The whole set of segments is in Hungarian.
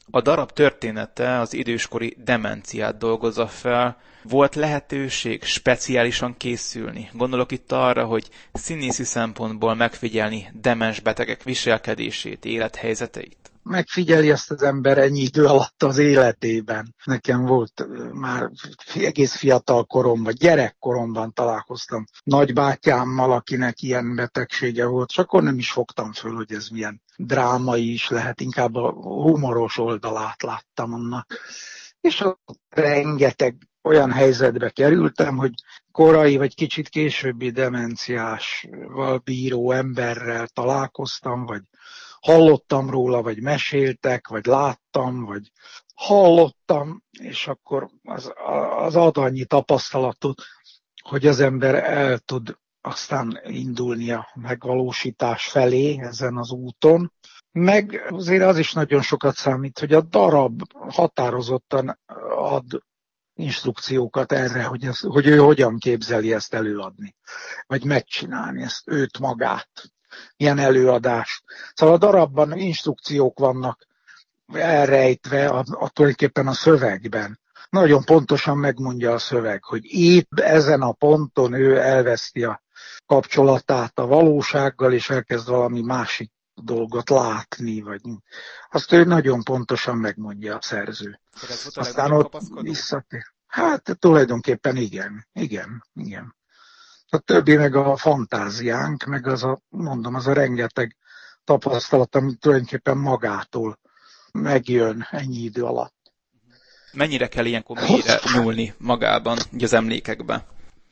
A darab története az időskori demenciát dolgozza fel. Volt lehetőség speciálisan készülni? Gondolok itt arra, hogy színészi szempontból megfigyelni demens betegek viselkedését, élethelyzeteit. Megfigyeli ezt az ember ennyi idő alatt az életében. Nekem volt már egész fiatal koromban, gyerekkoromban találkoztam nagybátyámmal, akinek ilyen betegsége volt, és akkor nem is fogtam föl, hogy ez milyen drámai is lehet, inkább a humoros oldalát láttam annak. És ott rengeteg olyan helyzetbe kerültem, hogy korai vagy kicsit későbbi demenciásval bíró emberrel találkoztam, vagy hallottam róla, vagy meséltek, vagy láttam, vagy hallottam, és akkor az ad annyi tapasztalatot, hogy az ember el tud aztán indulni a megvalósítás felé ezen az úton. Meg azért az is nagyon sokat számít, hogy a darab határozottan ad instrukciókat erre, hogy ő hogyan képzeli ezt előadni, vagy megcsinálni ezt őt magát. Ilyen előadás. Szóval a darabban instrukciók vannak elrejtve tulajdonképpen a szövegben. Nagyon pontosan megmondja a szöveg, hogy épp ezen a ponton ő elveszti a kapcsolatát a valósággal, és elkezd valami másik dolgot látni, vagy azt ő nagyon pontosan megmondja a szerző. Aztán ott visszatér. Hát tulajdonképpen igen. A többi meg a fantáziánk, meg az a rengeteg tapasztalat, ami tulajdonképpen magától megjön ennyi idő alatt. Mennyire kell ilyenkor mélyre nyúlni magában, ugye az emlékekbe?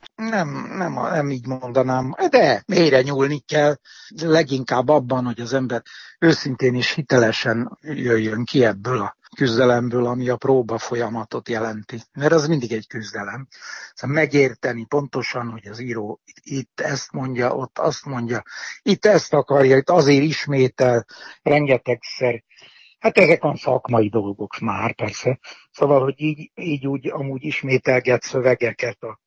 Nem így mondanám, de mélyre nyúlni kell, leginkább abban, hogy az ember őszintén és hitelesen jöjjön ki ebből a küzdelemből, ami a próba folyamatot jelenti. Mert az mindig egy küzdelem. Szóval megérteni pontosan, hogy az író itt ezt mondja, ott azt mondja, itt ezt akarja, itt azért ismétel rengetegszer. Hát ezek a szakmai dolgok már persze. Szóval, hogy így úgy amúgy ismételget szövegeket a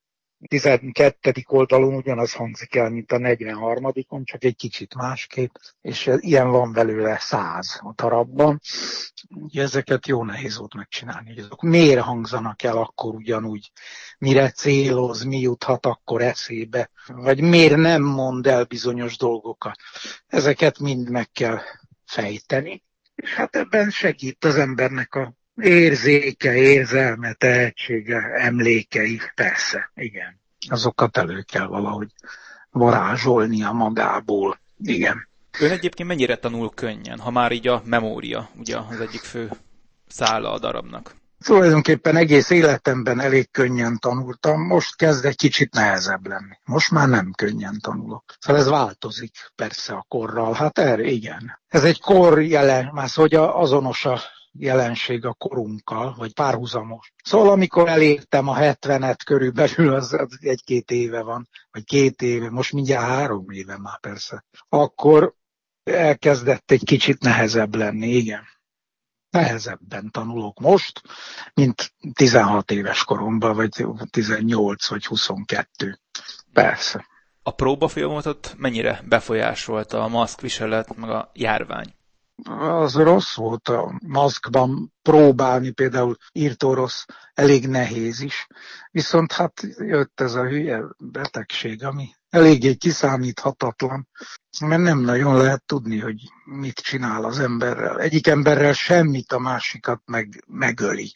12. oldalon ugyanaz hangzik el, mint a 43-on, csak egy kicsit másképp, és ilyen van belőle 100 a darabban. Ugye ezeket jó nehéz volt megcsinálni, hogy azok miért hangzanak el akkor ugyanúgy, mire céloz, mi juthat akkor eszébe, vagy miért nem mond el bizonyos dolgokat. Ezeket mind meg kell fejteni, és hát ebben segít az embernek a érzéke, érzelme, tehetsége, emlékei, persze, igen. Azokat elő kell valahogy varázsolnia magából, igen. Ön egyébként mennyire tanul könnyen, ha már így a memória, ugye az egyik fő szála a darabnak? Tulajdonképpen egész életemben elég könnyen tanultam, most kezd egy kicsit nehezebb lenni. Most már nem könnyen tanulok. Szóval ez változik persze a korral, hát igen. Ez egy kor jelen, már hogy azonos a jelenség a korunkkal, vagy párhuzamos. Szóval amikor elértem a 70-et körülbelül, az 1-2 éve van, vagy 2 éve, most mindjárt 3 éve már persze, akkor elkezdett egy kicsit nehezebb lenni, igen. Nehezebben tanulok most, mint 16 éves koromban, vagy 18, vagy 22. Persze. A próbafolyamatot mennyire befolyásolta a maszkviselet, meg a járvány? Az rossz volt a maszkban próbálni, például írtórosz, elég nehéz is. Viszont hát jött ez a hülye betegség, ami eléggé kiszámíthatatlan, mert nem nagyon lehet tudni, hogy mit csinál az emberrel. Egyik emberrel semmit, a másikat megöli.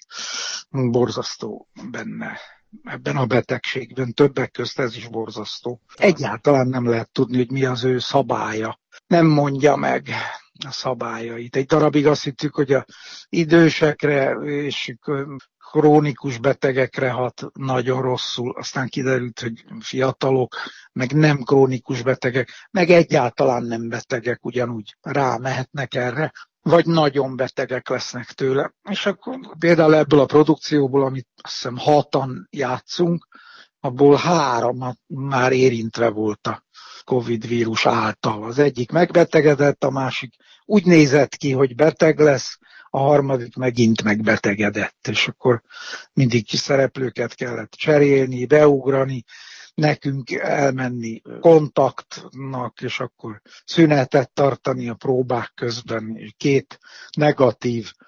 Borzasztó benne. Ebben a betegségben többek közt ez is borzasztó. Egyáltalán nem lehet tudni, hogy mi az ő szabálya. Nem mondja meg a szabályait. Egy darabig azt hittük, hogy az idősekre és krónikus betegekre hat nagyon rosszul. Aztán kiderült, hogy fiatalok, meg nem krónikus betegek, meg egyáltalán nem betegek ugyanúgy rámehetnek erre, vagy nagyon betegek lesznek tőle. És akkor például ebből a produkcióból, amit azt hiszem 6-an játszunk, abból 3 már érintve volt a Covid vírus által. Az egyik megbetegedett, a másik úgy nézett ki, hogy beteg lesz, a harmadik megint megbetegedett, és akkor mindig szereplőket kellett cserélni, beugrani, nekünk elmenni kontaktnak, és akkor szünetet tartani a próbák közben, 2 negatív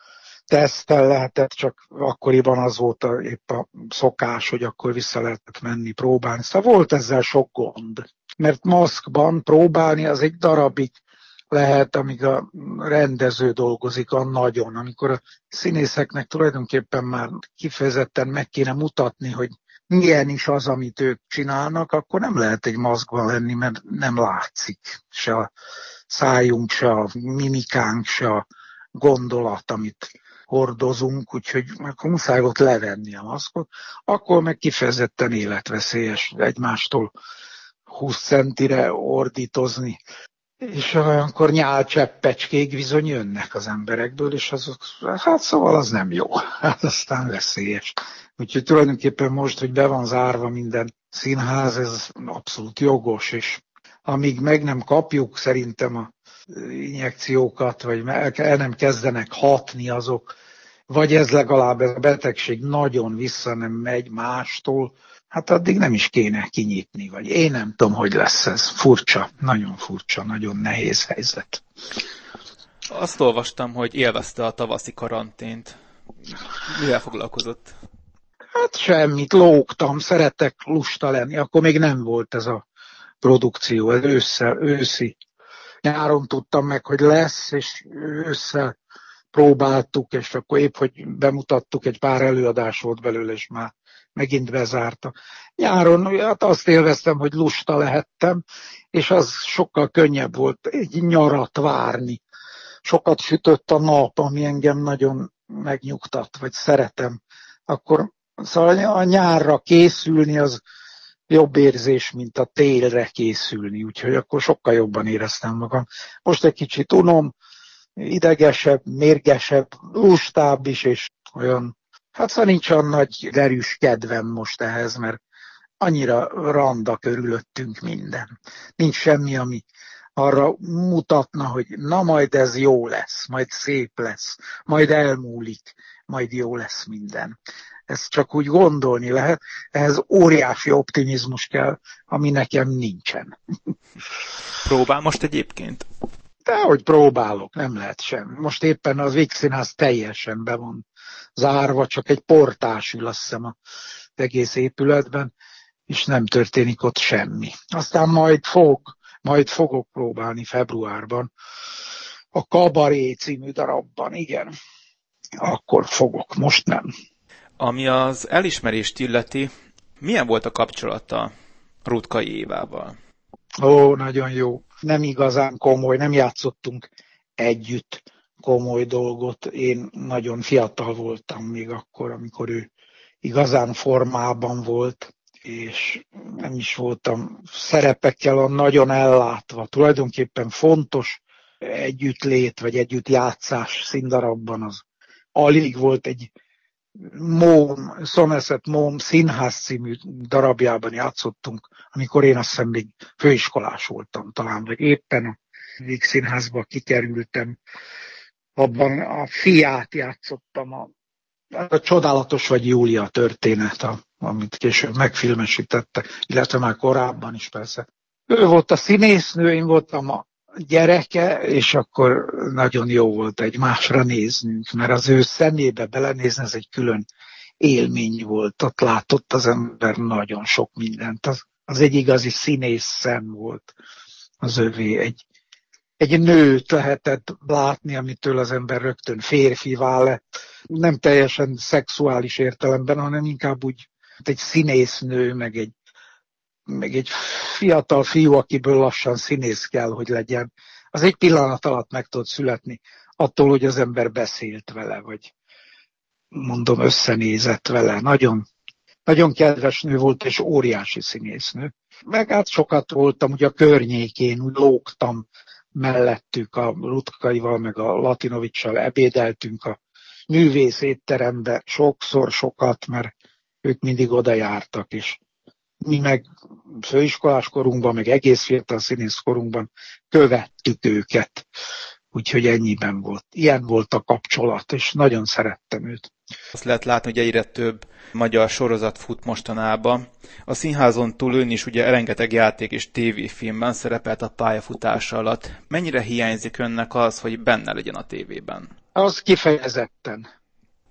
teszttel lehetett, csak akkoriban az volt épp a szokás, hogy akkor vissza lehetett menni próbálni. Szóval volt ezzel sok gond, mert maszkban próbálni az egy darabig lehet, amíg a rendező dolgozik a nagyon, amikor a színészeknek tulajdonképpen már kifejezetten meg kéne mutatni, hogy milyen is az, amit ők csinálnak, akkor nem lehet egy maszkban lenni, mert nem látszik se a szájunk, se a mimikánk, se a gondolat, amit hordozunk, úgyhogy akkor muszáj ott levenni a maszkot, akkor meg kifejezetten életveszélyes egymástól 20 centire ordítozni, és olyankor nyálcseppecskék bizony jönnek az emberekből, és azok, hát szóval az nem jó, hát aztán veszélyes. Úgyhogy tulajdonképpen most, hogy be van zárva minden színház, ez abszolút jogos, és amíg meg nem kapjuk szerintem a injekciókat, vagy el nem kezdenek hatni azok, vagy ez legalább ez a betegség nagyon vissza nem megy mástól, hát addig nem is kéne kinyitni, vagy én nem tudom, hogy lesz ez. Furcsa, nagyon nehéz helyzet. Azt olvastam, hogy élvezte a tavaszi karantént. Mivel foglalkozott? Hát semmit, lógtam, szeretek lusta lenni. Akkor még nem volt ez a produkció, ez őszi. Nyáron tudtam meg, hogy lesz, és ősszel próbáltuk, és akkor épp, hogy bemutattuk, egy pár előadás volt belőle, és már megint bezárta. Nyáron hát azt élveztem, hogy lusta lehettem, és az sokkal könnyebb volt egy nyarat várni. Sokat sütött a nap, ami engem nagyon megnyugtat, vagy szeretem. Akkor szóval a nyárra készülni az jobb érzés, mint a télre készülni, úgyhogy akkor sokkal jobban éreztem magam. Most egy kicsit unom, idegesebb, mérgesebb, lustább is, és olyan, hát szóval nincs olyan nagy derűs kedvem most ehhez, mert annyira randa körülöttünk minden. Nincs semmi, ami arra mutatna, hogy na majd ez jó lesz, majd szép lesz, majd elmúlik, majd jó lesz minden. Ezt csak úgy gondolni lehet, ehhez óriási optimizmus kell, ami nekem nincsen. Próbál most egyébként? Dehogy próbálok, nem lehet sem. Most éppen az Vígszínház teljesen be van zárva, csak egy portás ül, azt hiszem, az egész épületben, és nem történik ott semmi. Aztán majd fogok próbálni februárban a Kabaré című darabban, igen. Akkor fogok, most nem. Ami az elismerést illeti, milyen volt a kapcsolata Ruttkai Évával? Ó, nagyon jó. Nem igazán komoly, nem játszottunk együtt komoly dolgot. Én nagyon fiatal voltam még akkor, amikor ő igazán formában volt, és nem is voltam szerepekkel nagyon ellátva. Tulajdonképpen fontos együttlét, vagy együttjátszás színdarabban az alig volt. Egy Somerset Maugham színház című darabjában játszottunk, amikor én azt hiszem még főiskolás voltam talán, vagy éppen a Vígszínházba kikerültem. Abban a fiát játszottam, a Csodálatos vagy Júlia történet, amit később megfilmesítettek, illetve már korábban is persze. Ő volt a színésznő, én voltam a gyereke, és akkor nagyon jó volt egymásra néznünk, mert az ő szemébe belenézni, ez egy külön élmény volt. Ott látott az ember nagyon sok mindent. Az egy igazi színész szem volt az övé. Egy nőt lehetett látni, amitől az ember rögtön férfivá lett. Nem teljesen szexuális értelemben, hanem inkább úgy egy színésznő, meg egy fiatal fiú, akiből lassan színész kell, hogy legyen. Az egy pillanat alatt meg tud születni, attól, hogy az ember beszélt vele, vagy mondom, összenézett vele. Nagyon, nagyon kedves nő volt, és óriási színésznő. Meg hát sokat voltam, ugye a környékén, úgy lógtam mellettük a Ruttkaival, meg a Latinovics-sal ebédeltünk a művész étterembe sokat, mert ők mindig oda jártak, és mi meg főiskolás korunkban, meg egész fiatal színész korunkban követtük őket. Úgyhogy ennyiben volt. Ilyen volt a kapcsolat, és nagyon szerettem őt. Azt lehet látni, hogy egyre több magyar sorozat fut mostanában. A színházon túl ön is ugye rengeteg játék és tévéfilmben szerepelt a pályafutása alatt. Mennyire hiányzik önnek az, hogy benne legyen a tévében? Az kifejezetten.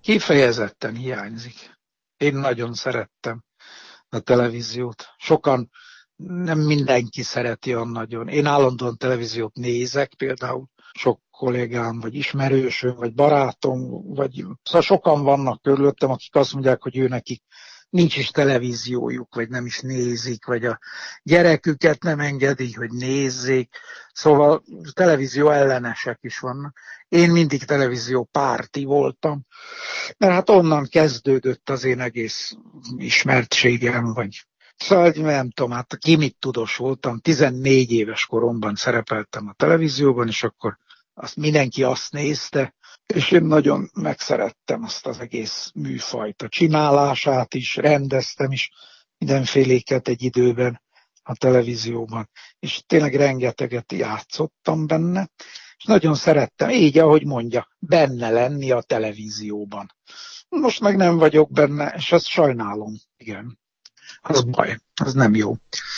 Kifejezetten hiányzik. Én nagyon szerettem a televíziót. Sokan, nem mindenki szereti olyan nagyon. Én állandóan televíziót nézek, például sok kollégám, vagy ismerősöm, vagy barátom, vagy szóval sokan vannak körülöttem, akik azt mondják, hogy ő nekik nincs is televíziójuk, vagy nem is nézik, vagy a gyereküket nem engedik, hogy nézzék. Szóval televízió ellenesek is vannak. Én mindig televízió párti voltam, mert hát onnan kezdődött az én egész ismertségem, vagy szóval nem tudom, hát ki mit tudós voltam, 14 éves koromban szerepeltem a televízióban, és akkor mindenki azt nézte, és én nagyon megszerettem azt az egész műfajt, a csinálását is, rendeztem is mindenféléket egy időben a televízióban, és tényleg rengeteget játszottam benne, és nagyon szerettem, így ahogy mondja, benne lenni a televízióban. Most meg nem vagyok benne, és ezt sajnálom, igen. Az baj, az nem jó.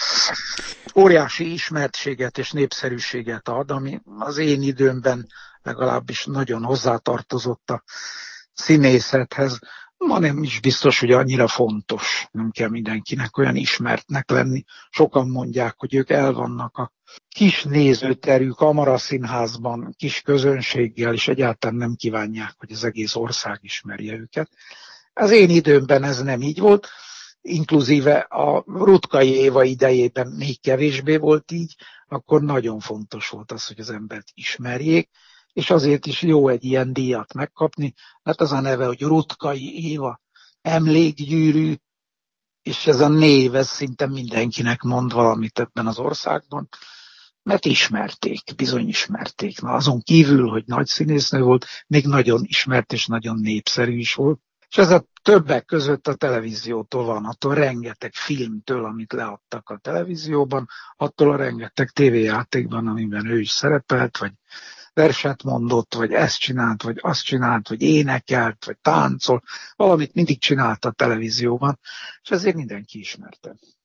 Óriási ismertséget és népszerűséget ad, ami az én időmben legalábbis nagyon hozzátartozott a színészethez. Ma nem is biztos, hogy annyira fontos. Nem kell mindenkinek olyan ismertnek lenni. Sokan mondják, hogy ők el vannak a kis nézőterű kamaraszínházban, kis közönséggel, és egyáltalán nem kívánják, hogy az egész ország ismerje őket. Az én időmben ez nem így volt. Inkluzíve a Rutkai Éva idejében még kevésbé volt így, akkor nagyon fontos volt az, hogy az embert ismerjék, és azért is jó egy ilyen díjat megkapni, mert az a neve, hogy Rutkai Éva, emlékgyűrű, és ez a név, ez szinte mindenkinek mond valamit ebben az országban, mert ismerték, bizony ismerték. Na, azon kívül, hogy nagy színésznő volt, még nagyon ismert és nagyon népszerű is volt. És ez a többek között a televíziótól van, attól rengeteg filmtől, amit leadtak a televízióban, attól a rengeteg tévéjátékban, amiben ő is szerepelt, vagy verset mondott, vagy ezt csinált, vagy azt csinált, vagy énekelt, vagy táncol, valamit mindig csinált a televízióban, és ezért mindenki ismerte.